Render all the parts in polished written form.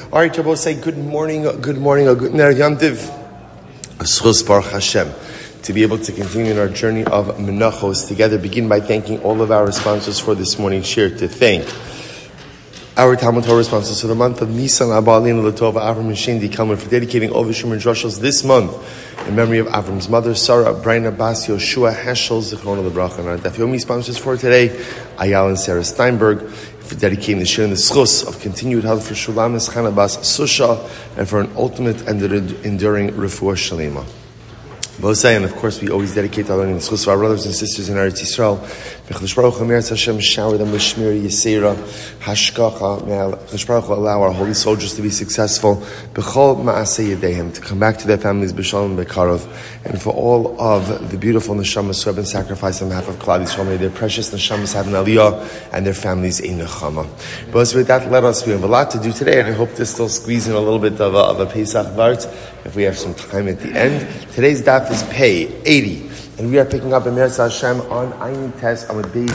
All right, Rabbi, say good morning, good Ner Yom Tiv. Schus Baruch Hashem. To be able to continue in our journey of Menachos together, begin by thanking all of our sponsors for this morning's share. To thank our Talmud Torah sponsors for the month of Nisan, Abba Alinu Latova, Avram and Shindi Kalman, for dedicating all Vishum and Drushos this month in memory of Avram's mother, Sarah, Brian Abbas, Yoshua, Heschel, Zichron Lebracha, and our Daf Yomi sponsors for today, Ayala and Sarah Steinberg, for dedicating the share in the schus of continued health for Shulam Eschan Abbas Susha, and for an ultimate and enduring refuah shalema. And of course, we always dedicate our learning the schus of our brothers and sisters in Eretz Yisrael. B'chadash Baruch Hu, Hashem, shower them with shmir, yisera, hashkacha. May Hakadosh Baruch Hu allow our holy soldiers to be successful. B'chol ma'aseh yedehem, to come back to their families b'shalom b'karov, and for all of the beautiful neshamas who have been sacrificed on behalf of Klal Yisrael, may their precious neshamas have an aliyah and their families a nechama. But with that, we have a lot to do today, and I hope to still squeeze in a little bit of a Pesach Vart if we have some time at the end. Today's daf is Pei 80, and we are picking up Emeretz Hashem on Ayin Tes on base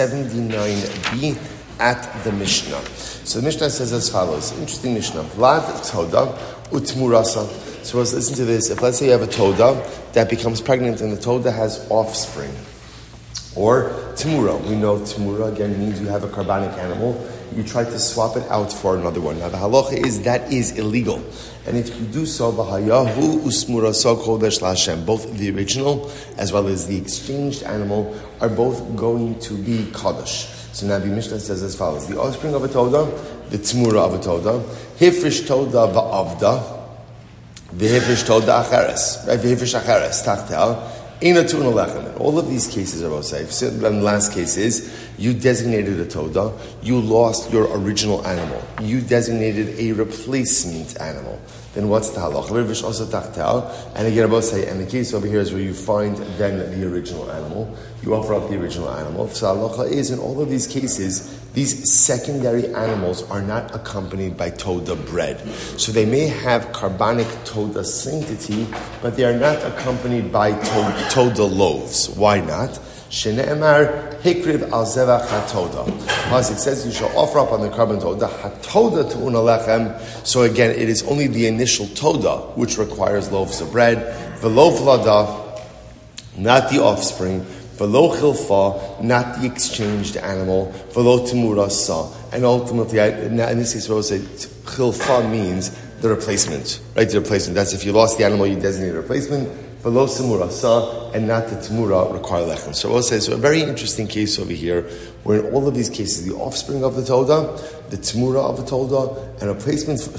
79b at the Mishnah. So the Mishnah says as follows. Interesting Mishnah. Vlad Toda Utmurasa. So let's listen to this. If let's say you have a Toda that becomes pregnant and the Toda has offspring, or Timura. We know Timura again means you have a carbonic animal. You try to swap it out for another one. Now the halacha is that is illegal. And if you do so, v'hayahu usmurasa kodesh laHashem, both the original as well as the exchanged animal are both going to be kodesh. So now the Mishnah says as follows: the offspring of a toda, the tmura of a toda, hifrish toda va'avda, v'hifrish toda acheres, right? V'hifrish acheres tachtel. In all of these cases are both safe. So the last case is you designated a toda, you lost your original animal, you designated a replacement animal. Then what's the halacha? And again, both say, and the case over here is where you find then the original animal. You offer up the original animal. So halacha is in all of these cases, these secondary animals are not accompanied by toda bread. So they may have carbonic toda sanctity, but they are not accompanied by toda loaves. Why not? Shene'emar hikriv al zevach hatoda. Pasuk says you shall offer up on the carbon toda hatoda to unalechem. So again, it is only the initial toda which requires loaves of bread. V'lo vlada, not the offspring. V'lo chilfa, not the exchanged animal. V'lo timura sa. And ultimately, in this case, we'll say chilfa means the replacement, right? The replacement. That's if you lost the animal, you designate a replacement. V'lo simura sa, and not the timura require lechem. So we'll say, so a very interesting case over here, where in all of these cases, the offspring of the toda, the timura of the toda, and replacement for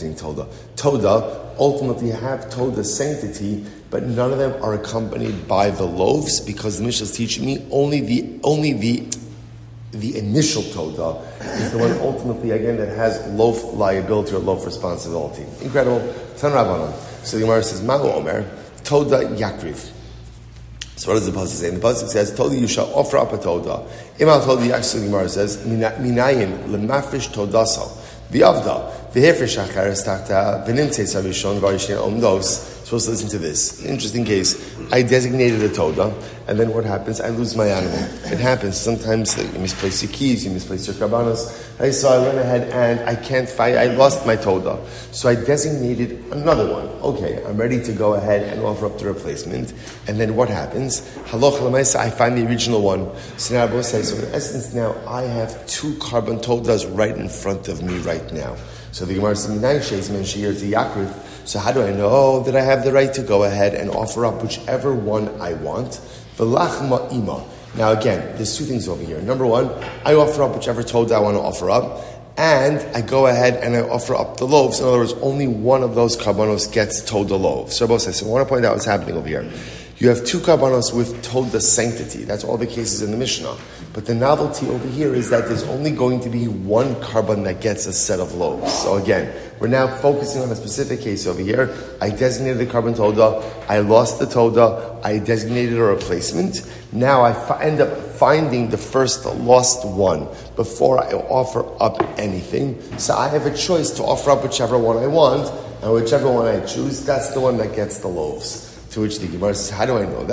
toda, ultimately have toda sanctity, but none of them are accompanied by the loaves, because the Mishnah is teaching me only the initial toda is the one ultimately again that has loaf liability or loaf responsibility. Incredible. Tan Rabbanon. So the Gemara says, Ma'u Omer, Toda Yakriv. So what does the pasuk say? And the pasuk says, Toda, you shall offer up a toda. Imal Toda, actually the Gemara says, Minayin lemafrish todasal. V'avda, v'hefresh acheres tachta, v'nimtze savishon, v'arishin omdos. Supposed to listen to this. Interesting case. I designated a toda, and then what happens? I lose my animal. It happens. Sometimes you misplace your keys, you misplace your karbanos. So I went ahead and I can't find, I lost my toda. So I designated another one. Okay, I'm ready to go ahead and offer up the replacement. And then what happens? Haloch l'maisa, I find the original one. So now I both say, so in essence now, I have two carbon todas right in front of me right now. So the Gemara says, so how do I know that I have the right to go ahead and offer up whichever one I want? V'lachma ima. Now again, there's two things over here. Number one, I offer up whichever toda I want to offer up, and I go ahead and I offer up the loaves. In other words, only one of those karbanos gets toda loaves. So I want to point out what's happening over here. You have two karbanos with toda sanctity. That's all the cases in the Mishnah. But the novelty over here is that there's only going to be one carbon that gets a set of loaves. So again, we're now focusing on a specific case over here. I designated the carbon toda. I lost the toda. I designated a replacement. Now I end up finding the first lost one before I offer up anything. So I have a choice to offer up whichever one I want, and whichever one I choose, that's the one that gets the loaves. To which the Gemara says, how do I know that?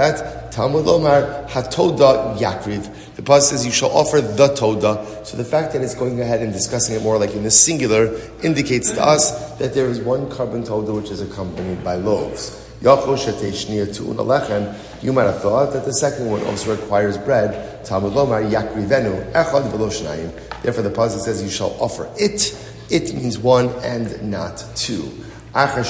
Talmud Lomar hatoda yakriv. The pasuk says you shall offer the toda. So the fact that it's going ahead and discussing it more like in the singular indicates to us that there is one carbon toda which is accompanied by loaves. You might have thought that the second one also requires bread. Talmud Lomar yakrivenu echad v'lo shnayim. Therefore, the pasuk says you shall offer it. It means one and not two. So now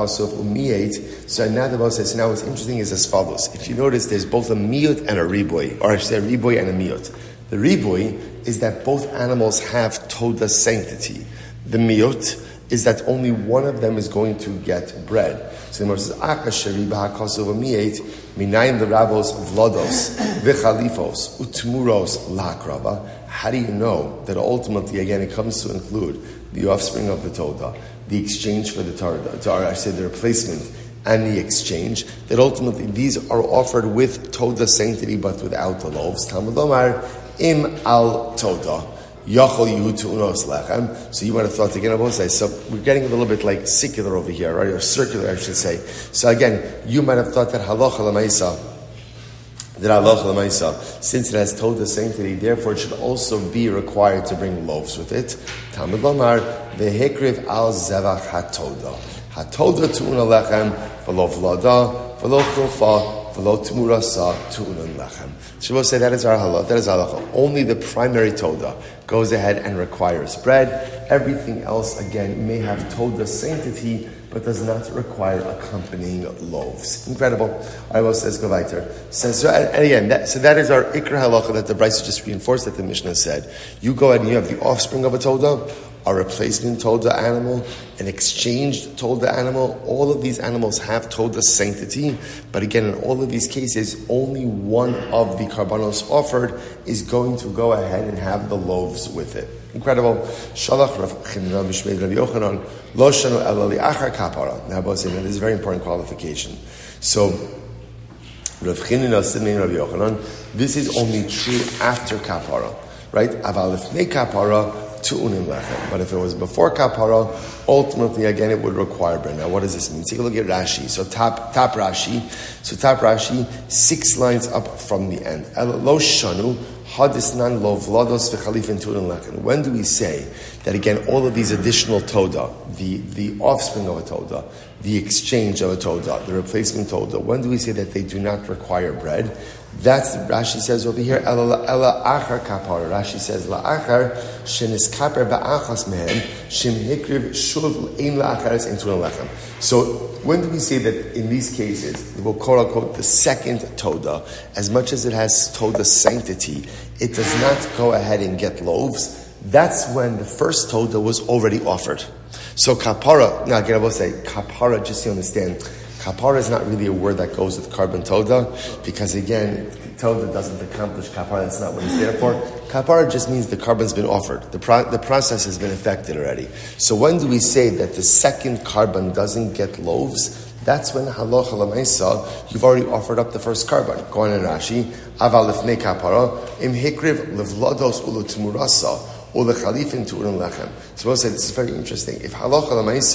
the Bible says, now what's interesting is as follows. If you notice, there's both a miyut and a riboy, or I should say a riboy and a miyut. The riboy is that both animals have toda sanctity. The miyut is that only one of them is going to get bread. So the Bible says, minayim the rabos vlodos v'chalifos utmuros lakrava. How do you know that ultimately, again, it comes to include the offspring of the toda, the exchange for the Torah, I say the replacement and the exchange, that ultimately these are offered with Toda sanctity but without the loaves. Talmud Lomar, im al Toda, yachol yuhu tu'unos lechem. So you might have thought again, I will say, so we're getting a little bit like secular over here, right? Or circular, I should say. So again, you might have thought that halacha l'maisa, since it has Toda sanctity, therefore it should also be required to bring loaves with it. Talmud Lomar, vehekriv al zevach hatoda. Hatoda tu'una lechem, v'lo v'lada, v'lo chulfa, v'lo t'murasa tu'unan lechem. Shabbos say that is our halacha. That is halacha. Only the primary Toda goes ahead and requires bread. Everything else, again, may have Toda sanctity, but does not require accompanying loaves. Incredible. I will says go weiter. So again, that is our ikra halacha that the Brisa just reinforced that the Mishnah said. You go ahead and you have the offspring of a toda, a replacement toda animal, an exchanged toda animal. All of these animals have toda sanctity, but again, in all of these cases, only one of the karbanos offered is going to go ahead and have the loaves with it. Incredible. Shalach Rav Chinina Mishmei Rabbi Yochanan Lo Shanu Ela Li'achar Kapara. Now, this is a very important qualification. So, Rav Chinina Sidnei Rabbi Yochanan, this is only true after Kapara, right? Aval Lifnei Kapara Tu'unim Lechem. But if it was before Kapara, ultimately, again, it would require bread. Now, what does this mean? Take a look at Rashi. So, top Rashi. So, top Rashi, 6 lines up from the end. Lo Shanu. When do we say that again all of these additional toda, the offspring of a toda, the exchange of a toda, the replacement toda, when do we say that they do not require bread? That's Rashi says over here. Ela achar kapara. Rashi says la'achar sheniskaper ba'achas mehen shem hikriv shuv ein la'achares entun lechem. So when do we say that in these cases it will quote unquote the second toda, as much as it has toda sanctity, it does not go ahead and get loaves? That's when the first toda was already offered. So kapara. Now again, I will say kapara. Just so you understand. Kapara is not really a word that goes with carbon toda, because again, toda doesn't accomplish kapara, that's not what it's there for. Kapara just means the carbon's been offered. The process has been effected already. So when do we say that the second carbon doesn't get loaves? That's when halacha l'maisa, you've already offered up the first carbon. Go on in Rashi, aval lifnei kapara, im hikriv levlados ulu t'murasa, ulu chalifin tu'urin lechem. So we'll say this is very interesting. If halacha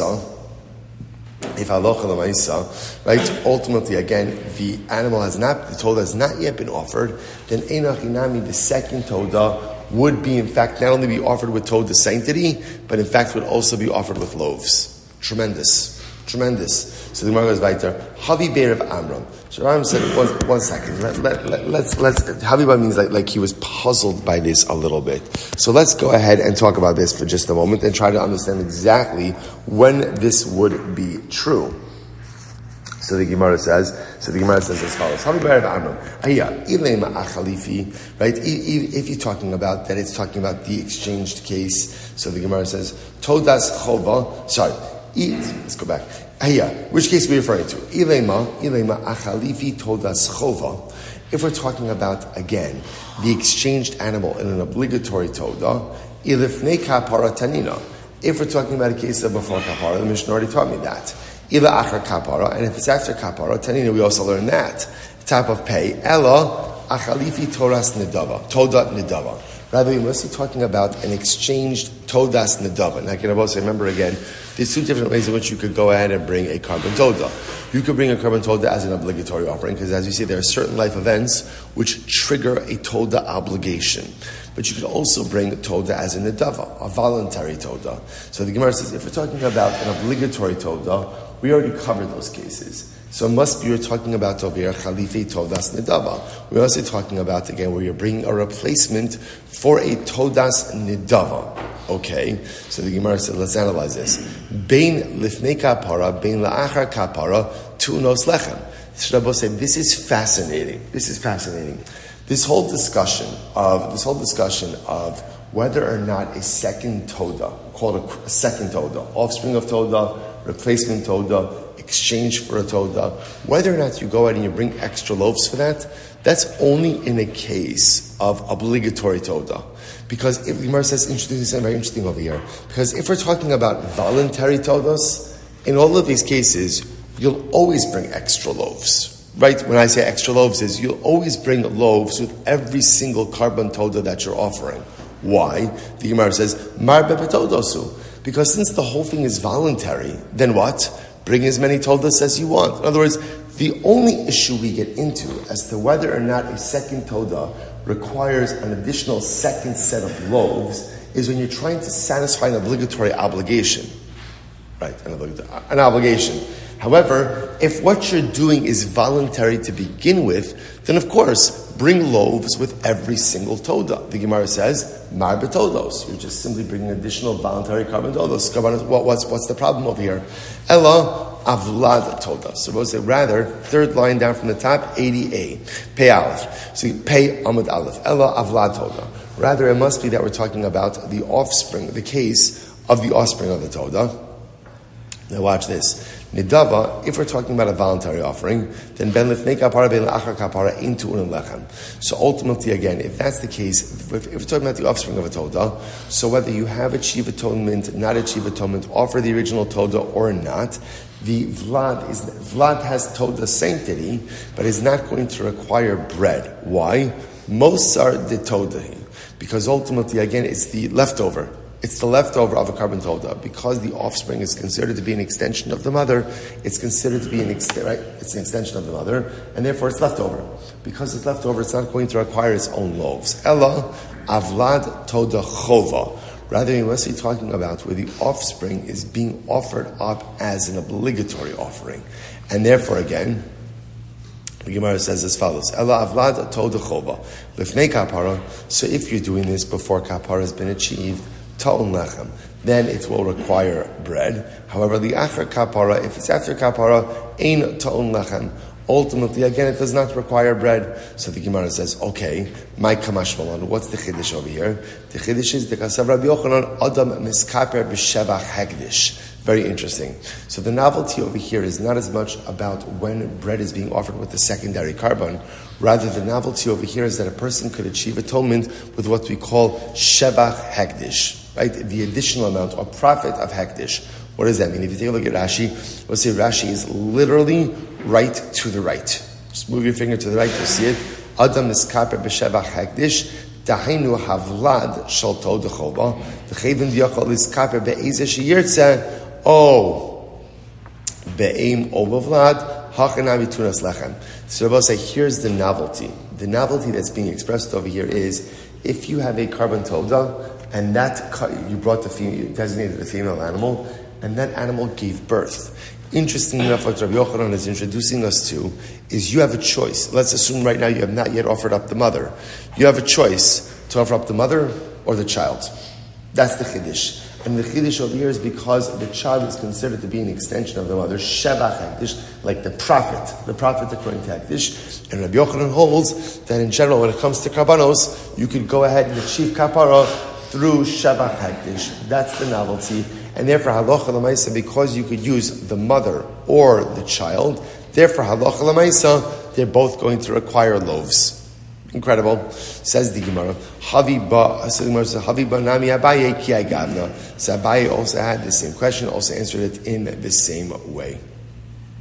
l'maisa, right, ultimately again, the toda has not yet been offered, then einach inami, the second toda, would be in fact not only be offered with toda sanctity, but in fact would also be offered with loaves. Tremendous. So the Gemara goes weiter. Havi Beir of Amram. So Amram said, one second. Let's. Havi means like he was puzzled by this a little bit. So let's go ahead and talk about this for just a moment and try to understand exactly when this would be true. So the Gemara says as follows. Havi Beir of Amram. Ilema achalifi. Right? If you're talking about that, it's talking about the exchanged case. So the Gemara says Todas chova. Sorry. Let's go back. Which case are we referring to? Ilema achalifi todas chova. If we're talking about, again, the exchanged animal in an obligatory toda, ilifnei kapara tanina. If we're talking about a case of before kapara, the Mishnah already taught me that. Ila achar kapara, and if it's after kapara, tanina, we also learn that. Type of pay. Ella achalifi toda nidava. Rather, we must be talking about an exchanged todas nedava. Now, can I say, remember again, there's two different ways in which you could go ahead and bring a carbon toda. You could bring a carbon toda as an obligatory offering, because as you see, there are certain life events which trigger a toda obligation. But you could also bring toda as a nedava, a voluntary toda. So the Gemara says, if we're talking about an obligatory toda, we already covered those cases. So it must be you're talking about Tovir Khalifi Todas Nidava. We're also talking about, again, where you're bringing a replacement for a Todas Nidava. Okay, so the Gemara said, let's analyze this. Bein Lifnei Kapara, Bein La'achar Kapara, Tunos Lechem. Rabbi said, this is fascinating. This whole discussion of whether or not a second Toda, called a second Toda, offspring of Toda, replacement Toda, exchange for a toda, whether or not you go out and you bring extra loaves for that, that's only in a case of obligatory toda. Because if the Gemara says something very interesting over here, because if we're talking about voluntary todas, in all of these cases, you'll always bring extra loaves. Right? When I say extra loaves is you'll always bring loaves with every single carbon toda that you're offering. Why? The Gemara says, Mar bepetodosu. Because since the whole thing is voluntary, then what? Bring as many todas as you want. In other words, the only issue we get into as to whether or not a second toda requires an additional second set of loaves is when you're trying to satisfy an obligatory obligation. Right, an obligation. However, if what you're doing is voluntary to begin with, then of course, bring loaves with every single toda. The Gemara says, Mar betodos. You're just simply bringing additional voluntary carbon todos. What's the problem over here? Ella avlad toda. So we'll say rather, third line down from the top, 80a. Pei aleph. So pei amud aleph. Ella avlad toda. Rather, it must be that we're talking about the offspring, the case of the offspring of the toda. Now watch this. Nidava, if we're talking about a voluntary offering, then ben lifnei kapara ben la'achar kapara into unim lechem. So ultimately, again, if that's the case, if we're talking about the offspring of a toda, so whether you have achieved atonement, not achieved atonement, offer the original toda or not, the vlad has toda sanctity, but is not going to require bread. Why? Most are the toda, because ultimately, again, it's the leftover. It's the leftover of a carbon toda. Because the offspring is considered to be an extension of the mother, it's considered to be it's an extension of the mother, and therefore it's leftover. Because it's leftover, it's not going to require its own loaves. Ella, avlad toda chova. Rather, you must be talking about where the offspring is being offered up as an obligatory offering. And therefore, again, the Gemara says as follows: Ella avlad toda chova. Lifnei kapara. So if you're doing this before kapara has been achieved, ta'un lechem, then it will require bread. However, the achar kapara, if it's after kapara, ein ta'un lechem. Ultimately, again, it does not require bread. So the Gemara says, okay, my kamash malon. What's the chiddush over here? The chiddush is the kasav Rabbi Yochanan adam miskaper b'shevach hegdish. Very interesting. So the novelty over here is not as much about when bread is being offered with the secondary carbon. Rather, the novelty over here is that a person could achieve atonement with what we call shevach hegdish. Right, the additional amount or profit of hektish. What does that mean? If you take a look at Rashi, let's say Rashi is literally right to the right. Just move your finger to the right, you'll see it. Adam miskaper b'shevach hektish, dahainu havlad shal tod choba, v'chevin v'yachol miskaper be'ezeh sheyirtzeh, be'eim ovavlad, hachanami tunas lechem. So Rabbi say, here's the novelty. The novelty that's being expressed over here is, if you have a carbon toda, and that you brought you designated a female animal, and that animal gave birth. Interestingly enough, what Rabbi Yochanan is introducing us to is you have a choice. Let's assume right now you have not yet offered up the mother. You have a choice to offer up the mother or the child. That's the chiddush. And the chiddush over here is because the child is considered to be an extension of the mother, shevach hektish, like the prophet according to hektish. And Rabbi Yochanan holds that in general, when it comes to karbanos, you could go ahead and achieve kapara through shevach hektish. That's the novelty. And therefore, halacha l'maisa, because you could use the mother or the child, therefore, halacha l'maisa, they're both going to require loaves. Incredible. Says the Gemara, Havi nami Abaye ki agavna. So Abaye also had the same question, also answered it in the same way.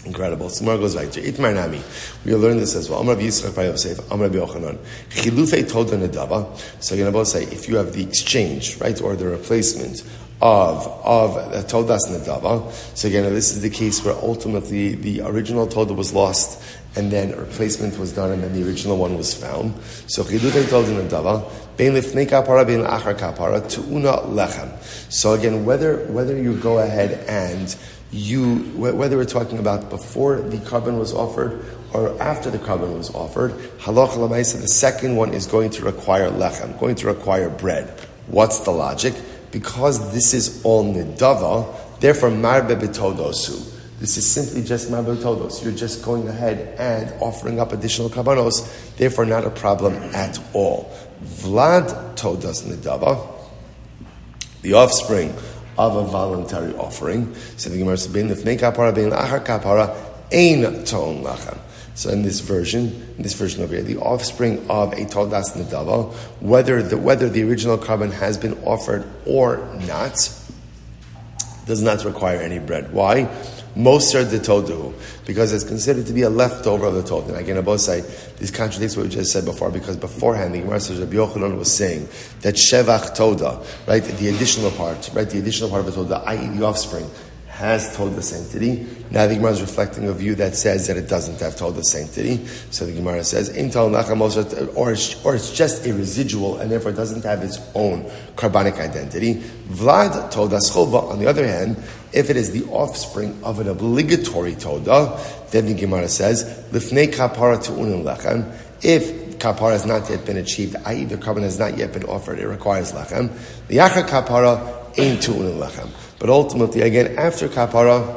Incredible. Tomorrow goes right to Itmar Nami. We'll learn this as well. Amar Yisrael Bar Yosef, Amar Yochanan. Chilufei Toda Nedava. So you're going to both say, if you have the exchange, right, or the replacement of Todas Nedava. So again, this is the case where ultimately the original Toda was lost, and then a replacement was done, and then the original one was found. So Chilufei Toda Nedava. Bein lifnei kapara, bein achar kapara, tu'una lechem. So again, whether you go ahead and whether we're talking about before the carbon was offered or after the carbon was offered, halacha l'maisa, the second one is going to require lechem, going to require bread. What's the logic? Because this is all nedava, therefore marbe b'todosu. This is simply just marbe b'todos. You're just going ahead and offering up additional karbanos, therefore not a problem at all. Vlad todas nedava, the offspring of a voluntary offering. So the Gemara says, "Bein lifnei kapara, bein achar kapara, ein ton lachem." So in this version over here, the offspring of a todas nedava, whether the original carbon has been offered or not, does not require any bread. Why? Moser de todu, because it's considered to be a leftover of the todu. And again, both say this contradicts what we just said before, because beforehand the Gemara says Rabbi Yochanan was saying that shevach toda, right, the additional part of the toda, i.e. the offspring, has toda sanctity. Now the Gemara is reflecting a view that says that it doesn't have toda sanctity. So the Gemara says, or it's just a residual and therefore it doesn't have its own carbonic identity. Vlad toda schova, on the other hand, if it is the offspring of an obligatory toda, then the Gemara says, lifnei kapara tu'unim lechem. If kapara has not yet been achieved, i.e. the carbon has not yet been offered, it requires lechem. The achar kapara ain't tu'unim lechem. But ultimately, again, after kapara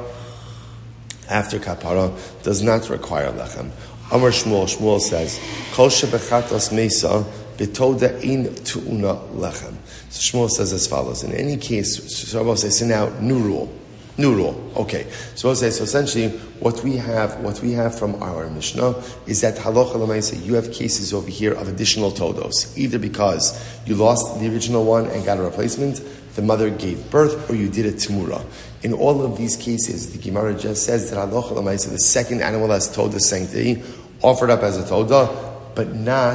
does not require lechem. Amar Shmuel says, Kol shebechatas mesa betoda ein tu'una lechem. So Shmuel says as follows: in any case, so now new rule. Okay. So essentially, what we have from our Mishnah is that halacha l'maisa, you have cases over here of additional todos, either because you lost the original one and got a replacement, the mother gave birth, or you did a timura. In all of these cases, the Gemara just says that halacha l'maisa, the second animal has toda sanctity, offered up as a toda, but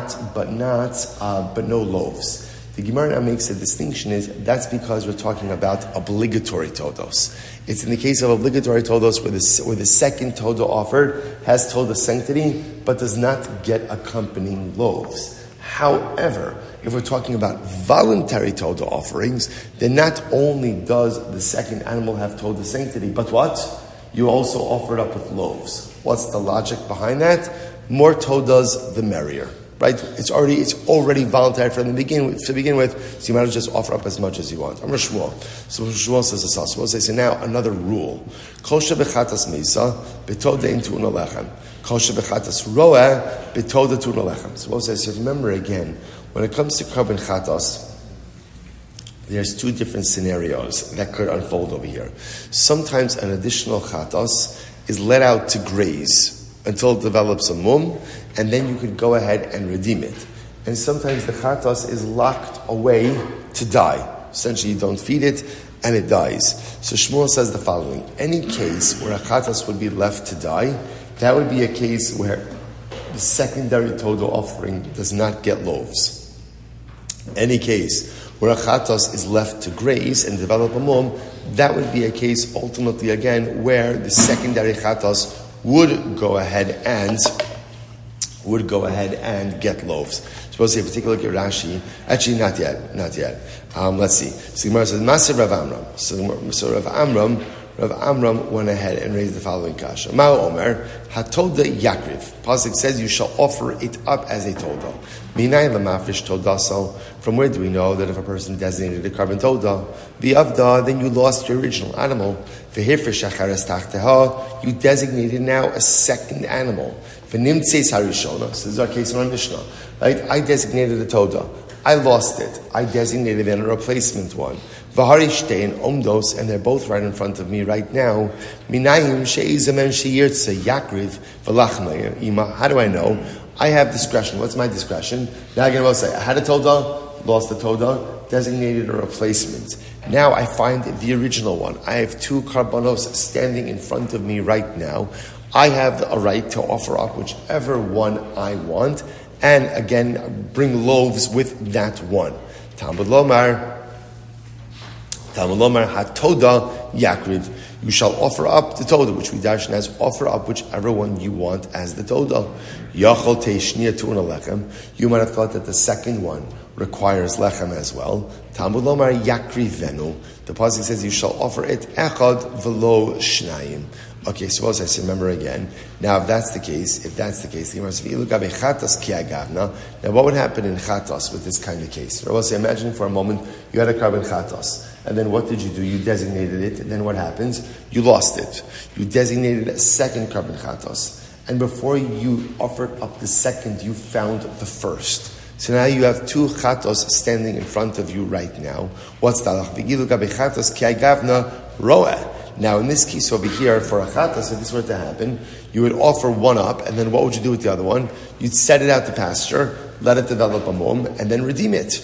no loaves. The Gemara now makes a distinction, that's because we're talking about obligatory todos. It's in the case of obligatory todos where the second toda offered has toda sanctity, but does not get accompanying loaves. However, if we're talking about voluntary toda offerings, then not only does the second animal have toda sanctity, but what? You also offer it up with loaves. What's the logic behind that? More todas, the merrier. Right? It's already voluntary from the begin with, so you might as well just offer up as much as you want. Amar Shmuel. So Shmuel says this also. Shmuel says, so now another rule. Kol shebechatas mesa betoda ein tu'una lechem. Kol shebechatas roeh betoda tu'una lechem. So Shmuel says, so remember again, when it comes to carbon chatas, there's two different scenarios that could unfold over here. Sometimes an additional chatas is let out to graze until it develops a mum, and then you could go ahead and redeem it. And sometimes the chatas is locked away to die. Essentially, you don't feed it, and it dies. So Shmuel says the following: any case where a chatas would be left to die, that would be a case where the secondary toda offering does not get loaves. Any case where a chatas is left to graze and develop a mum, that would be a case ultimately again where the secondary chatas would go ahead and get loaves. Suppose if you take a look at Rashi, actually not yet. Let's see. So Gemara says, Maser Rav Amram. So Rav Amram went ahead and raised the following kasha. Ma'u Omer, hatoda yakriv. Pasuk says you shall offer it up as a toda. Minay lamafrish todaso. From where do we know that if a person designated a carbon toda, bi'avda, then you lost your original animal. V'hifrish achares tachteha, you designated now a second animal. V'nimtzeis harishona. So this is our case in our Mishnah. Right? I designated a toda. I lost it. I designated then a replacement one. V'harishte and omdos, and they're both right in front of me right now. Minayim she'izamen she'yirtze yakriv v'lachma ima. How do I know? I have discretion. What's my discretion? Now again, I'll say, I had a toda, lost the toda, designated a replacement. Now I find the original one. I have two karbanos standing in front of me right now. I have a right to offer up whichever one I want, and again, bring loaves with that one. Talmud Lomar hatoda yakriv. You shall offer up the toda, which we darshan as offer up whichever one you want as the toda. Yachol teishniya tu'una lechem. You might have thought that the second one requires lechem as well. Talmud Lomar yakrivenu. The pasuk says you shall offer it echad velo shnayim. Okay, suppose I remember again. Now, if that's the case, the Gemara says, now what would happen in chatas with this kind of case? Or else, imagine for a moment you had a carbon chatas, and then what did you do? You designated it, and then what happens? You lost it. You designated a second carbon chatas, and before you offered up the second, you found the first. So now you have two chatos standing in front of you right now. What's the halach? Now, in this case over here, for a chatas, if this were to happen, you would offer one up, and then what would you do with the other one? You'd set it out to pasture, let it develop a mum, and then redeem it.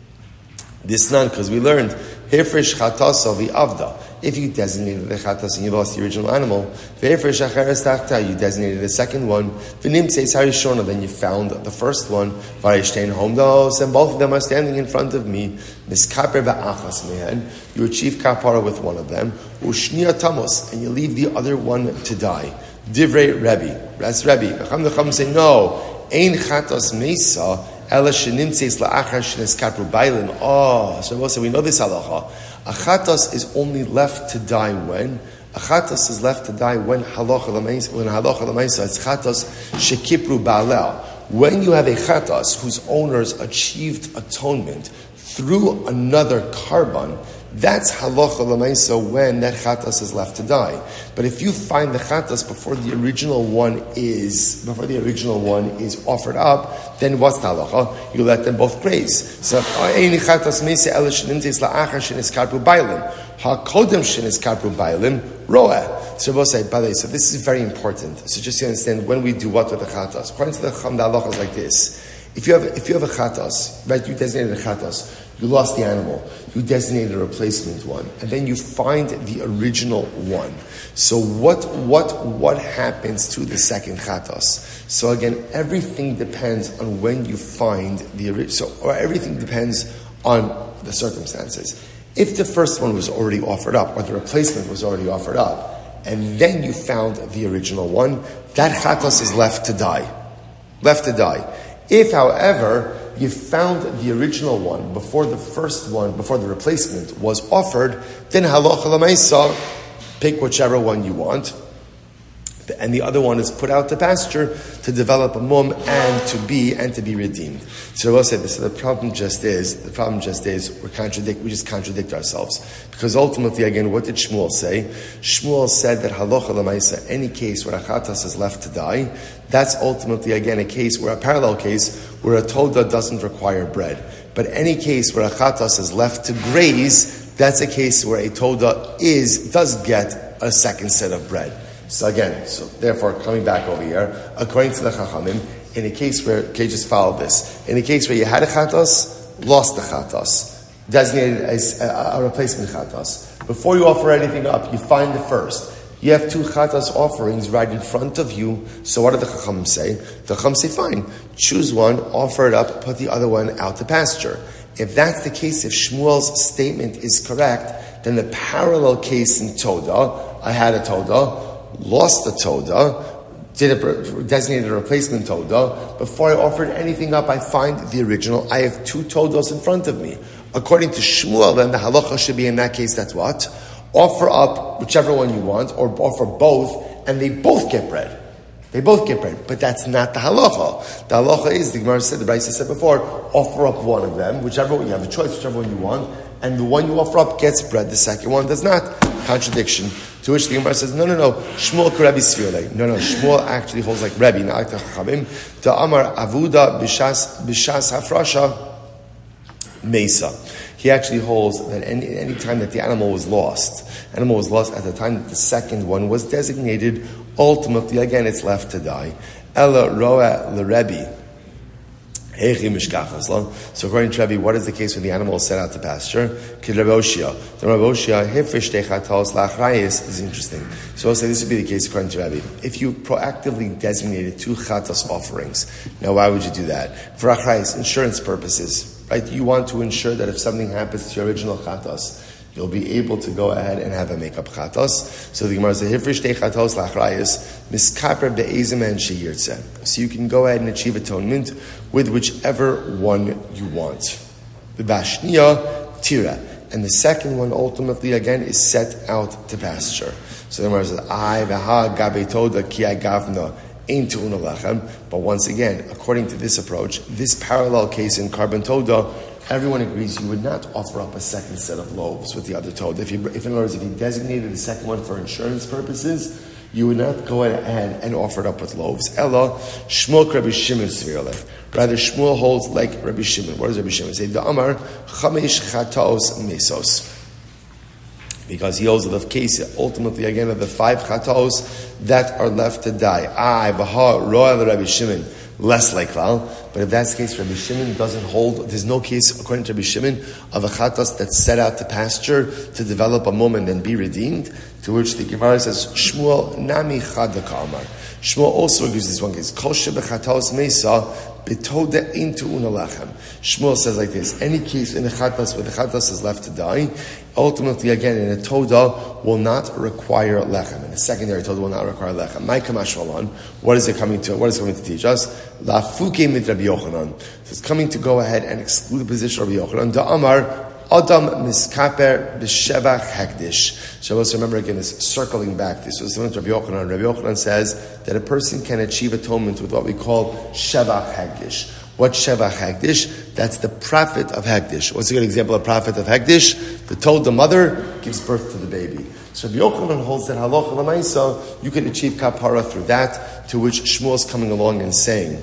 This none, because we learned, Hefresh chatas avi avda. If you designated the chatas and you lost the original animal, Hefresh acheres tachta, you designated the second one, V'nimtzeis harishona, then you found the first one, Varishtein homdos, and both of them are standing in front of me, Miskaper ba'achas mehen, you achieve kapara with one of them, Ushnia tamos, and you leave the other one to die. Divrei Rebbe, that's Rebbe. Chacham say, no, ein chatas mesa, ela shenimtzeis la'achar sheniskapru bailin. Oh, so we know this halacha. A chatas is only left to die when? A chatas is left to die when halacha l'maisa. It's chatas shekipru ba'alel. When you have a chatas whose owners achieved atonement through another carbon, that's halacha l'maisa when that chatas is left to die. But if you find the chatas before the original one is offered up, then what's the halacha? You let them both graze. So any chatas meisa ela shenimtzeis la'achar sheniskapru bailin hakodem sheniskapru bailin roeh. So both say, by the way, so this is very important. So just to understand when we do what with the chatas. According to the Chacham, the halacha is like this. If you have a chatas, right? You designated a chatas. You lost the animal. You designated a replacement one, and then you find the original one. So what happens to the second chatas? So again, everything depends on when you find the original. Or everything depends on the circumstances. If the first one was already offered up, or the replacement was already offered up, and then you found the original one, that chatas is left to die. Left to die. If, however, you found the original one before the first one, before the replacement was offered, then halacha l'maisa, pick whichever one you want, and the other one is put out to pasture to develop a mum and to be redeemed. So we'll say this. So the problem just is we just contradict ourselves, because ultimately, again, what did Shmuel say? Shmuel said that halacha l'maisa, any case where a chatas is left to die, that's ultimately again a parallel case where a toda doesn't require bread. But any case where a chatas is left to graze, that's a case where a toda does get a second set of bread. So therefore, coming back over here, according to the Chachamim, in a case where, just follow this, in a case where you had a chatas, lost the chatas, designated as a replacement chatas, before you offer anything up, you find the first. You have two chatas offerings right in front of you, so what do the Chachamim say? The Chachamim say, fine, choose one, offer it up, put the other one out to pasture. If that's the case, if Shmuel's statement is correct, then the parallel case in Toda, I had a Toda, lost the Toda, designated a replacement Toda. Before I offered anything up, I find the original. I have two Todas in front of me. According to Shmuel, then the halacha should be in that case, that's what? Offer up whichever one you want, or offer both, and they both get bread. They both get bread. But that's not the halacha. The halacha is, the Gemara said, the Brisa said before, offer up one of them, whichever one, you have a choice, whichever one you want, and the one you offer up gets bread, the second one does not. Contradiction. To which the Gemara says, no, Shmuel Rebbe Svirle. No, Shmuel actually holds like Rebbe, not like the Chachamim. The Amar Avuda Bishas Hafrasha Mesa. He actually holds that any time that the animal was lost at the time that the second one was designated, ultimately, again, it's left to die. Ella Roa Le Rebbe. So according to Rabbi, what is the case when the animal is set out to pasture? The Rabbi Oshia, is interesting. So I'll say this would be the case according to Rabbi. If you proactively designated 2 chatas offerings, now why would you do that? For achrayis, insurance purposes, right? You want to ensure that if something happens to your original chatas, you'll be able to go ahead and have a makeup chatos. So the Gemara says, "Hifrish te chatos lachrayis miskaper be'ezim and sheyirtze." So you can go ahead and achieve atonement with whichever one you want. The vashniya tira, and the second one ultimately again is set out to pasture. So the Gemara says, "I v'ha gabe toda ki I gavna." But once again, according to this approach, this parallel case in Karban Toda, everyone agrees you would not offer up a second set of loaves with the other toad. If in other words, if you designated the second one for insurance purposes, you would not go ahead and offer it up with loaves. Ella, Shmuel Rabbi Shimon Svirle. Rather, Shmuel holds like Rabbi Shimon. What does Rabbi Shimon say? The Amar Chamesh Chatos Mesos. Because he holds the case ultimately again of the 5 chatos that are left to die. Baha Roel Rabbi Shimon. Less like Klal, but if that's the case, Rabbi Shimon doesn't hold. There's no case, according to Rabbi Shimon, of a chatas that's set out to pasture to develop a moment and be redeemed. To which the Gemara says, Shmuel nami chadaka amar. Shmuel also agrees this one case. Kol shebechatos mesa betoda into unalachem. Shmuel says like this: any case in a chatas where the chatas is left to die, ultimately again in a toda will not require lechem. In a secondary toda will not require lechem. My kamash valon. What is it coming to? What is it coming to teach us? La fuke mit Rabbi Yochanan. So it's coming to go ahead and exclude the position of Rabbi Yochanan. Da Amar Adam miskaper b'shevach hekdish. So let's remember again this circling back. This was similar to Rabbi Yochanan. Rabbi Yochanan says that a person can achieve atonement with what we call shevach hekdish. What's shevach hekdish? That's the profit of hekdish. What's a good example of profit of hekdish? The mother gives birth to the baby. So Rabbi Yochanan holds that halacha l'maisa, you can achieve kapara through that, to which Shmuel's coming along and saying,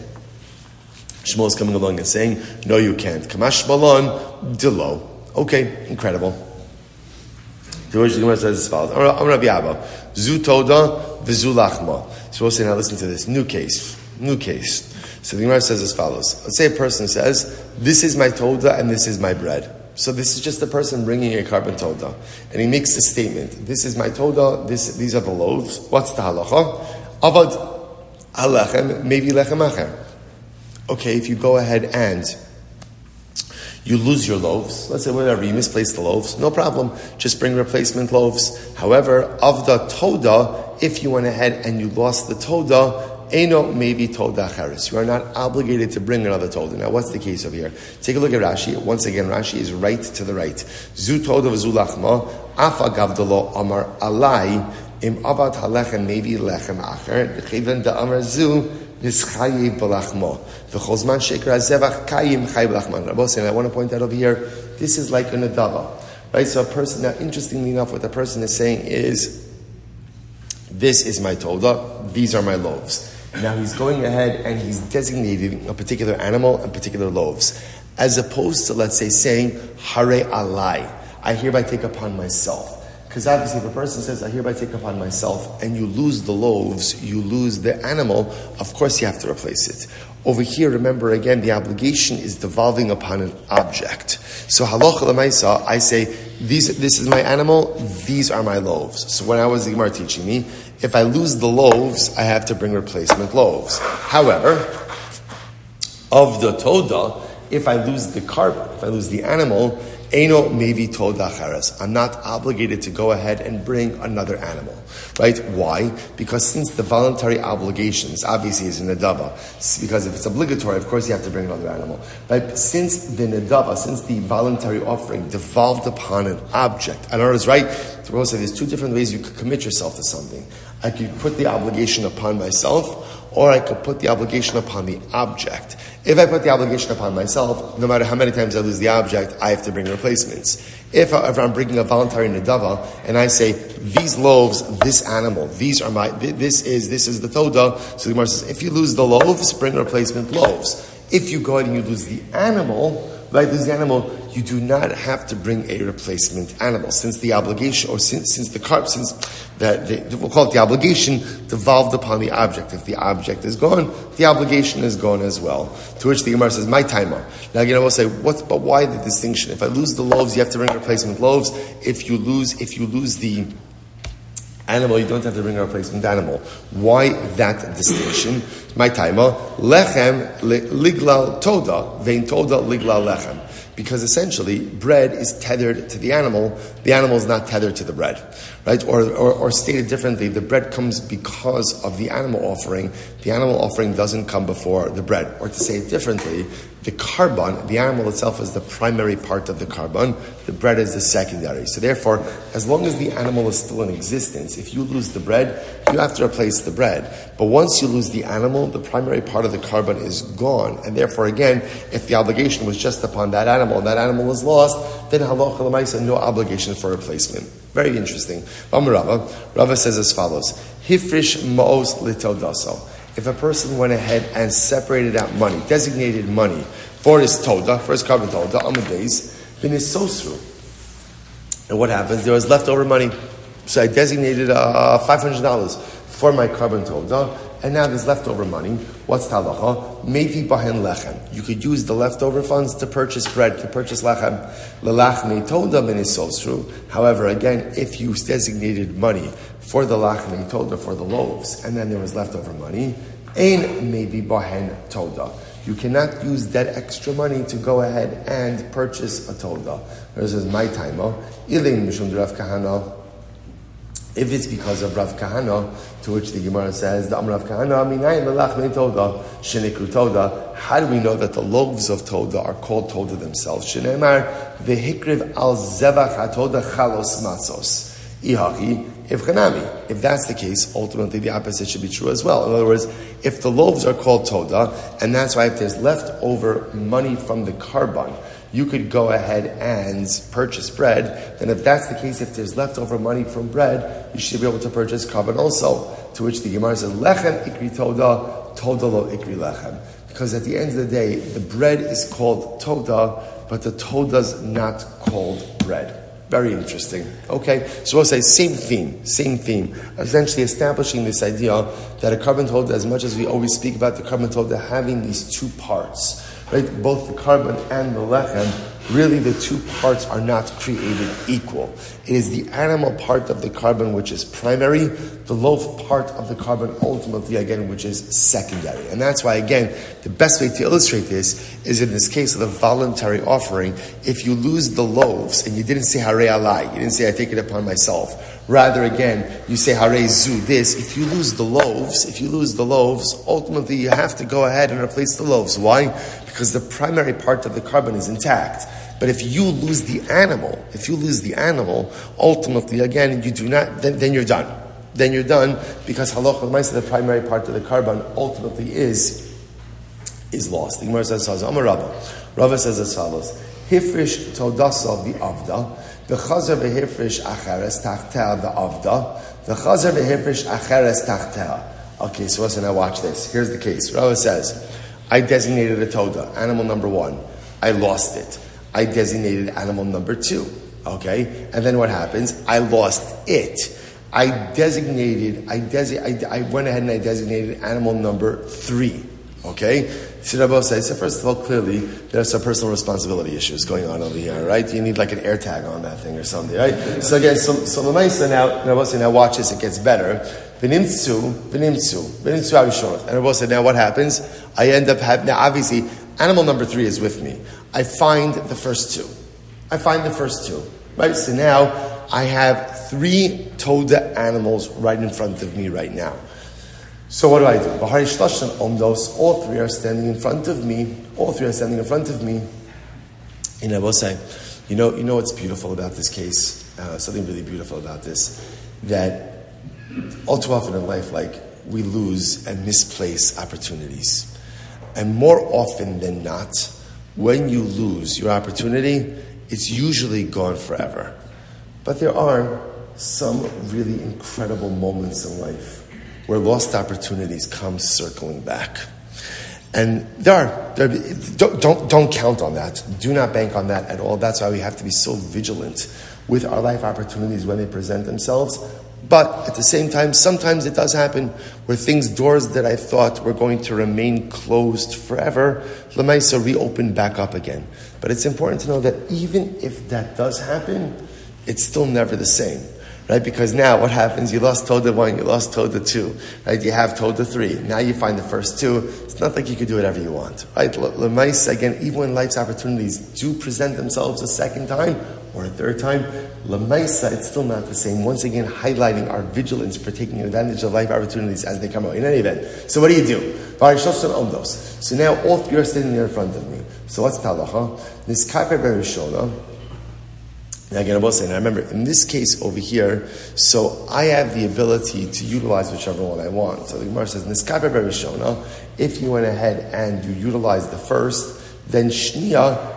no, you can't. Kamash balon dilo. Okay, incredible. The Rosh Gemara says as follows: I'm Rabbi Abba, zu toda v'zu lachma. So we'll say, now listen to this new case. So the Gemara says as follows: let's say a person says, "This is my toda and this is my bread." So this is just a person bringing a carbon toda, and he makes a statement: "This is my toda. These are the loaves." What's the halacha? Avad alechem, maybe lechem acher. Okay, if you go ahead and you lose your loaves, let's say whatever, you misplaced the loaves, no problem, just bring replacement loaves. However, of the toda, if you went ahead and you lost the toda, eno maybe toda acheres. You are not obligated to bring another toda. Now, what's the case over here? Take a look at Rashi. Once again, Rashi is right to the right. Zu toda v'zu lachma, afa gavdalo amar alai, im avat halechem maybe lechem acher, v'chiven da amar zu, I want to point out over here, this is like a nadava, right? So a person, now interestingly enough, what the person is saying is, this is my toda, these are my loaves. Now he's going ahead and he's designating a particular animal and particular loaves, as opposed to, let's say, saying, hare alai, I hereby take upon myself. Because obviously if a person says, I hereby take upon myself, and you lose the loaves, you lose the animal, of course you have to replace it. Over here, remember again, the obligation is devolving upon an object. So halacha l'maisa, I say, this is my animal, these are my loaves. So when I was the Gemara teaching me, if I lose the loaves, I have to bring replacement loaves. However, of the toda, if I lose the carbon, if I lose the animal, Eno maybe toda acheres. I'm not obligated to go ahead and bring another animal, right? Why? Because since the voluntary obligations obviously is a nedava, because if it's obligatory, of course you have to bring another animal. But since the nedava, since the voluntary offering devolved upon an object, I don't know what is right. The Rose said there's 2 different ways you could commit yourself to something. I could put the obligation upon myself, or I could put the obligation upon the object. If I put the obligation upon myself, no matter how many times I lose the object, I have to bring replacements. If I'm bringing a voluntary nedava, and I say, these loaves, this animal, this is the toda, so the Gemara says, if you lose the loaves, bring replacement loaves. If you go ahead and you lose the animal, you do not have to bring a replacement animal, since the obligation, or since we'll call it the obligation, devolved upon the object. If the object is gone, the obligation is gone as well. To which the Gemara says, my timer. Now again, I will say, but why the distinction? If I lose the loaves, you have to bring replacement loaves. If you lose the animal, you don't have to bring a replacement animal. Why that distinction? My timer, lechem liglal toda, vein toda liglal lechem. Because essentially, bread is tethered to the animal is not tethered to the bread. Right? Or stated differently, the bread comes because of the animal offering. The animal offering doesn't come before the bread. Or to say it differently, the carbon, the animal itself is the primary part of the carbon, the bread is the secondary. So therefore, as long as the animal is still in existence, if you lose the bread, you have to replace the bread. But once you lose the animal, the primary part of the carbon is gone. And therefore, again, if the obligation was just upon that animal, and that animal is lost, then halacha l'maisa, no obligation for replacement. Very interesting. Rava says as follows, Hifrish ma'os litodaso. If a person went ahead and separated out money, designated money for his toda, for his carbon toda, on the days, then his sosru. And what happens? There was leftover money. So I designated $500 for my carbon toda, and now there's leftover money. What's talacha? Mevi bahen lechem. You could use the leftover funds to purchase bread, to purchase lechem. Lelachmei toda min sosru. However, again, if you designated money for the lachmei toda, for the loaves, and then there was leftover money, ein mevi bahen toda. You cannot use that extra money to go ahead and purchase a toda. This is my timer. Ilim mishum Rav Kahana. If it's because of Rav Kahana, to which the Gemara says, the Rav Kahana, minayin lelachmei toda, shenikru toda. How do we know that the loaves of toda are called toda themselves? Shenemar vehikriv al zevach hatoda chalos matzos. Ihachi ivchanami. If that's the case, ultimately the opposite should be true as well. In other words, if the loaves are called toda, and that's why if there's leftover money from the carbon, you could go ahead and purchase bread, then if that's the case, if there's leftover money from bread, you should be able to purchase carbon also. To which the Gemara says, lechem ikri toda, toda lo ikri lechem. Because at the end of the day, the bread is called toda, but the toda's not called bread. Very interesting. Okay, so we'll say same theme, essentially establishing this idea that a carbon toda, as much as we always speak about the carbon toda having these two parts, right? Both the carbon and the lechem, really the two parts are not created equal. It is the animal part of the carbon which is primary, the loaf part of the carbon ultimately, again, which is secondary. And that's why, again, the best way to illustrate this is in this case of the voluntary offering. If you lose the loaves and you didn't say Harei Alai, you didn't say I take it upon myself, rather again, you say Harei Zu this, if you lose the loaves, ultimately you have to go ahead and replace the loaves. Why? Because the primary part of the carbon is intact. But if you lose the animal, ultimately, again, you do not, then you're done. Then you're done, because halacha l'maisa, the primary part of the carbon, ultimately is lost. The Gemara says, Rava says as follows, Hifrish todasa v'avda, v'chazer v'hifrish acheres tachtea v'avda, v'chazer v'hifrish acheres tachtea. Okay, so listen, now watch this. Here's the case. Rava says, I designated a toda, animal number 1. I lost it. I designated animal number 2. Okay? And then what happens? I lost it. I went ahead and I designated animal number 3. Okay? So Rabbi says, so first of all, clearly, there's some personal responsibility issues going on over here, right? You need like an air tag on that thing or something, right? So again, so Lamaisa now, Rabbi said, now watch this, it gets better. V'nimtzu avishorot. And Rabbi said, now what happens? I end up having, now obviously, animal number 3 is with me. I find the first two. Right? So now, I have 3 toda animals right in front of me right now. So what do I do? All 3 are standing in front of me. And I will say, you know what's beautiful about this case? Something really beautiful about this. That all too often in life, like, we lose and misplace opportunities. And more often than not, when you lose your opportunity, it's usually gone forever. But there are some really incredible moments in life where lost opportunities come circling back. And don't count on that. Do not bank on that at all. That's why we have to be so vigilant with our life opportunities when they present themselves. But at the same time, sometimes it does happen where doors that I thought were going to remain closed forever, Lamaisa reopen back up again. But it's important to know that even if that does happen, it's still never the same. Right? Because now what happens? You lost Toda 1, you lost Toda 2. Right? You have Toda 3. Now you find the first 2. It's not like you could do whatever you want. Right? L'maisa, again, even when life's opportunities do present themselves a second time or a third time, L'maisa, it's still not the same. Once again, highlighting our vigilance for taking advantage of life opportunities as they come out. In any event, so what do you do? So now all three are sitting there in front of me. So what's talacha? Niskaper berishona. Now again, I will say, now remember, in this case over here, so I have the ability to utilize whichever one I want. So the Gemara says, Niskaper berishona, if you went ahead and you utilized the first, then shnia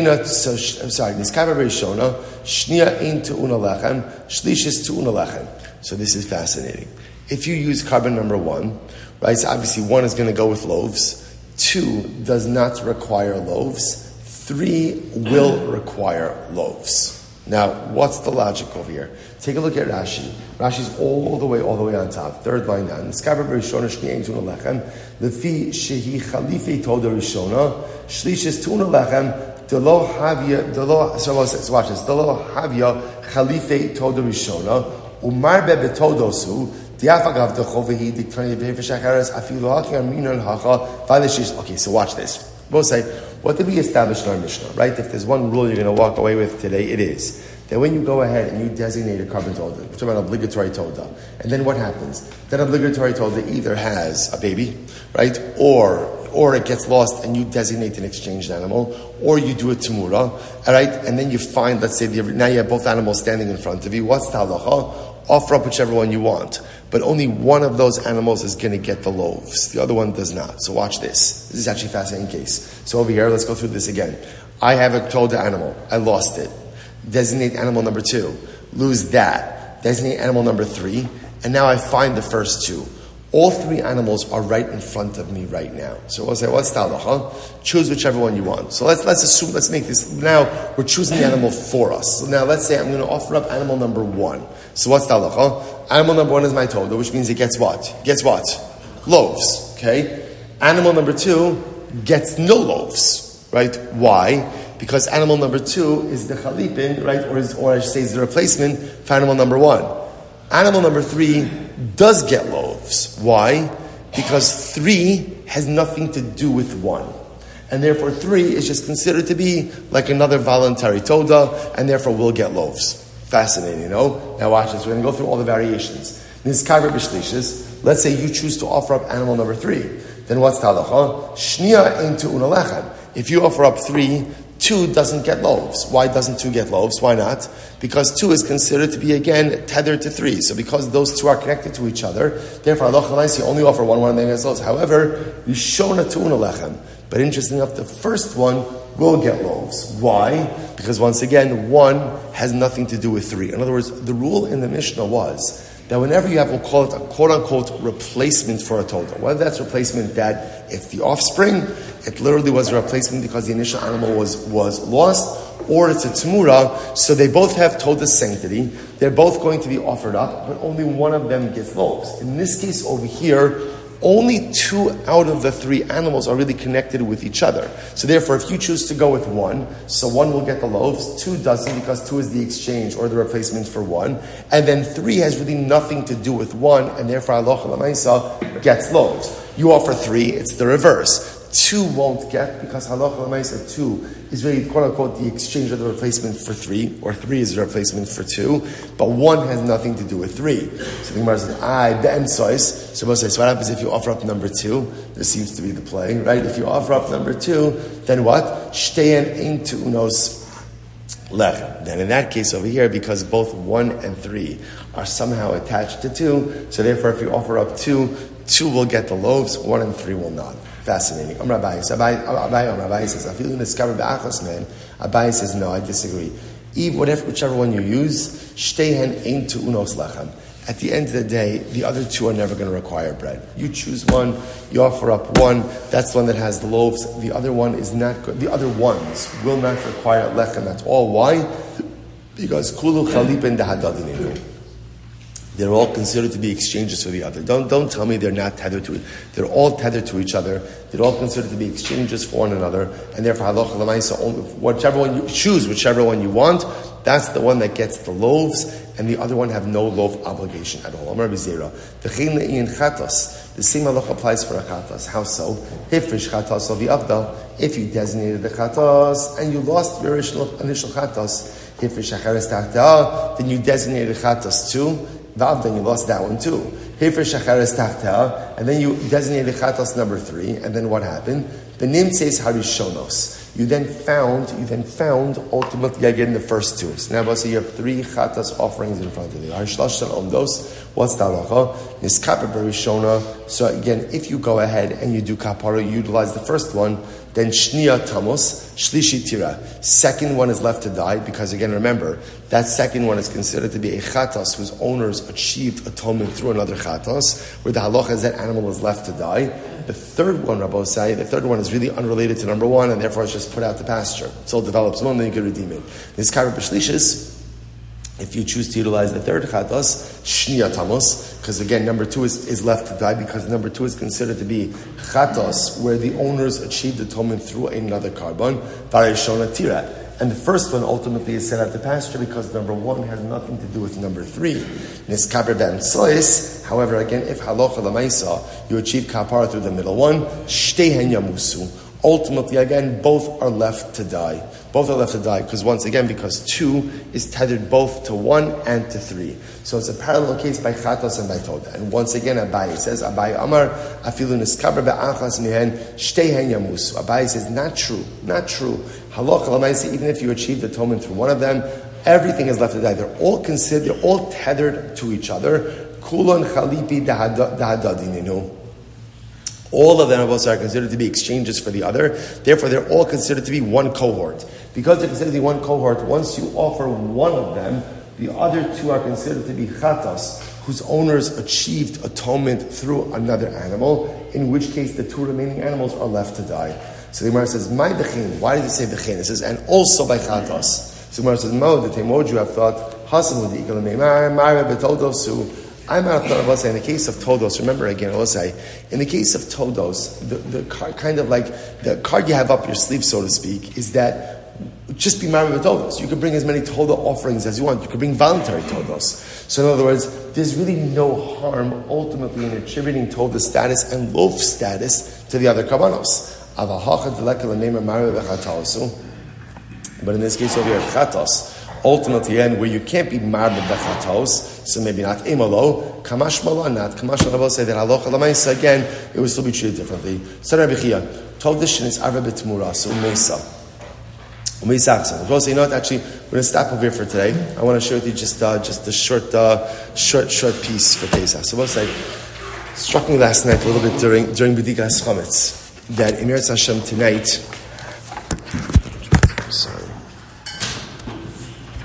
Niskaper berishona, shnia ein te'una lechem, shlish is te'una lechem. So this is fascinating. If you use carbon number 1, right, so obviously 1 is going to go with loaves, 2 does not require loaves, 3 will require loaves. Now, what's the logic over here? Take a look at Rashi. Rashi's all the way on top. Third line down. Niskaper berishona shni ein te'una lechem. Lefi shehi chalifei toda rishona. Shlish is te'una lechem. Delo havya. So watch this. Delo havya chalifei toda rishona. Umarbe betodosu. Diafagav dechovehi diktani v'shachares afilu hakim minon hacha v'alishish. Okay, so watch this. We'll say, what did we establish in our Mishnah, right? If there's one rule you're going to walk away with today, it is that when you go ahead and you designate a carbon toda, we're talking about obligatory toda, and then what happens? That obligatory toda either has a baby, right? Or it gets lost and you designate an exchanged animal, or you do a temura, all right? And then you find, let's say, now you have both animals standing in front of you. What's the halacha? Offer up whichever one you want. But only one of those animals is going to get the loaves. The other one does not. So watch this. This is actually a fascinating case. So over here, let's go through this again. I have a toda animal. I lost it. Designate animal number 2. Lose that. Designate animal number 3. And now I find the first 2. All 3 animals are right in front of me right now. So we'll say, what's the halacha? Choose whichever one you want. So let's make this, now we're choosing the animal for us. So now let's say I'm going to offer up animal number 1. So what's the halacha? Animal number 1 is my toda, which means it gets what? Loaves. Okay? Animal number 2 gets no loaves. Right? Why? Because animal number 2 is the chalipin, right? Or I should say is the replacement for animal number 1. Animal number 3 does get loaves. Why? Because 3 has nothing to do with 1. And therefore 3 is just considered to be like another voluntary toda, and therefore will get loaves. Fascinating, you know? Now watch this. We're going to go through all the variations. Niskaper b'shlishis. Let's say you choose to offer up animal number 3. Then what's the halacha? Shnia ein te'una lechem. If you offer up 3, 2 doesn't get loaves. Why doesn't 2 get loaves? Why not? Because 2 is considered to be, again, tethered to 3. So because those 2 are connected to each other, therefore, you only offer one and then gets loaves. However, Yishona te'una lechem. But interesting enough, the first one will get loaves. Why? Because once again, 1 has nothing to do with 3. In other words, the rule in the Mishnah was that whenever you have, we'll call it a quote-unquote replacement for a toda. Whether that's replacement that it's the offspring, it literally was a replacement because the initial animal was lost, or it's a temura, so they both have toda sanctity. They're both going to be offered up, but only one of them gets loaves. In this case over here, only 2 out of the 3 animals are really connected with each other. So therefore, if you choose to go with 1, so 1 will get the loaves, 2 doesn't because 2 is the exchange or the replacement for 1, and then 3 has really nothing to do with 1, and therefore halacha l'maisa gets loaves. You offer 3, it's the reverse. 2 won't get because halacha l'maisa 2 is really quote unquote the exchange or the replacement for 3, or 3 is the replacement for 2, but 1 has nothing to do with 3. So the Gemara says, so we'll say, so what happens if you offer up number 2? This seems to be the play, right? If you offer up number 2, then what? Shteyen ein te'unos lechem. Then in that case over here, because both 1 and 3 are somehow attached to 2, so therefore if you offer up 2, 2 will get the loaves, 1 and 3 will not. Fascinating. Abai says, I feel in discovered ba'achos man. Abai says, no, I disagree. Whichever one you use, shtehen ein te'unos lechem. at the end of the day, the other two are never going to require bread. You choose one, you offer up one, that's the one that has the loaves. The other one is not good. The other ones will not require lechem at all. Why? Because kulu chalipin dahadadininu. They're all considered to be exchanges for the other. Don't tell me they're not tethered to it. They're all tethered to each other. They're all considered to be exchanges for one another. And therefore, halacha l'maisa, whichever one you choose, whichever one you want, that's the one that gets the loaves, and the other one have no loaf obligation at all. Amar B'Zera, v'chein le'in chatos. The same halacha applies for a chatos. How so? Hifrish chatos of the avdal. If you designated the chatos and you lost your initial chatos, hifrish acheres tachtah, then you designated chatos too. Then you lost that one too. Hifrish acheres tachtah, and then you designated chatos number 3, and then what happened? The nimtzeis harishonos. You then found ultimately again the first two. So now you have 3 chatas offerings in front of you. What's the halacha? Niskaper barishona. So again, if you go ahead and you do kapara, you utilize the first one, then shniya tamos, shlishi tira. Second one is left to die, because again, remember, that second one is considered to be a chatas whose owners achieved atonement through another chatas, where the halacha is that animal is left to die. The third one, Rabbi say, the third one is really unrelated to number 1, and therefore it's just put out to pasture. Until it develops one, then you can redeem it. This karab b'shlishis, if you choose to utilize the third chatas, shniya tamos, because again, number 2 is left to die, because number 2 is considered to be chatas, where the owners achieved atonement through another carbon, varishona tira. And the first one ultimately is sent out to pasture, because number 1 has nothing to do with number 3. Niskaber b'emtsois. However, again, if halacha l'maisa, you achieve kapara through the middle one, shtehen yamusu. Ultimately, again, both are left to die. Both are left to die, because once again, because 2 is tethered both to 1 and to 3. So it's a parallel case by chatos and by toda. And once again, Abaye says, Abaye Amar, afilu niskaber be'achas mihen, shtehen yamusu. Abaye says, not true. Halacha l'maisa, even if you achieved atonement through one of them, everything is left to die. They're all tethered to each other. Kulon chalipi dahadadininu. All of them are considered to be exchanges for the other. Therefore, they're all considered to be one cohort. Because they're considered to be one cohort, once you offer one of them, the other 2 are considered to be chatas, whose owners achieved atonement through another animal, in which case the 2 remaining animals are left to die. So the Gemara says, "My dechin." Why did he say dechin? It says, "And also by chatas." So the Gemara says, "Mo the temod you have thought hasamu the ikal meimar mara betodosu." I might have thought of say in the case of todos. Remember again, I will say in the case of todos, the card, kind of like the card you have up your sleeve, so to speak, is that just be married with todos. You can bring as many toda offerings as you want. You can bring voluntary todos. So in other words, there's really no harm ultimately in attributing toda status and loaf status to the other karbanos. But in this case over here, chatos, ultimately, and where you can't be married bechatos, so maybe not imalo, kamash mala not. Kamash mala will say that halacha l'maisa again, it will still be treated differently. So Rabbi Chia told this shin is arva b'tmura, so umesa. We'll say, you know what? Actually, we're going to stop over here for today. I want to share with you just a short piece for Pesach. So we'll say, struck me last night a little bit during B'dikas Chametz that in Eretz Hashem tonight.